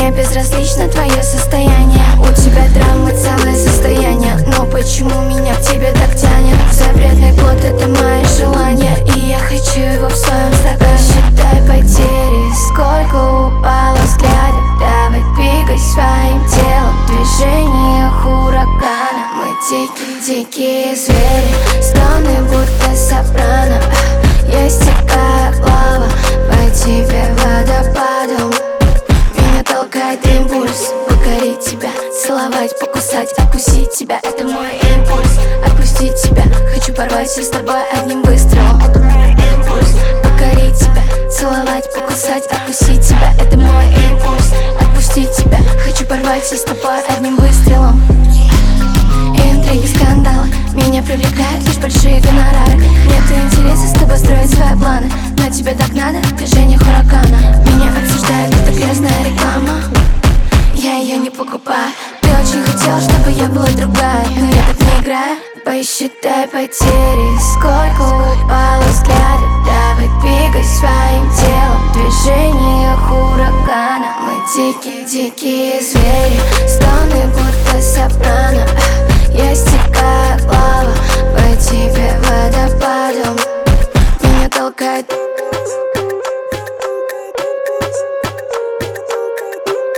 Мне безразлично твое состояние. У тебя травмы, целое состояние. Но почему меня к тебе так тянет? Запретный плод — это мое желание, и я хочу его в своем стакане. Считай потери, сколько упало взглядов. Давай двигай своим телом в движениях урагана. Мы дикие звери, стоны будто сопрано. Я истекаю лава по тебе водопадом. Меня толкает импульс покорить тебя, целовать, покусать, откусить тебя. Это мой импульс, отпустить тебя. Хочу порвать все с тобой одним выстрелом. Это мой импульс покорить тебя, целовать, покусать, откусить тебя. Это мой импульс, отпустить тебя. Хочу порвать все с тобой одним выстрелом. Интриги, скандалы меня привлекают лишь большие гонорары. Нет интереса с тобой строить свои планы, но тебе так надо в движениях урагана. Меня обсуждает эта грязная реклама, я ее не покупаю. Ты очень хотел, чтобы я была другая, но я так не играю. Посчитай потери, сколько упало взглядов. Давай двигай своим телом в движениях урагана. Мы дикие звери, стоны будто сопрано. Я стекаю лава по тебе водопадом. Меня толкает.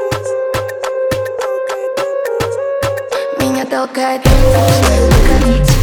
Меня толкает.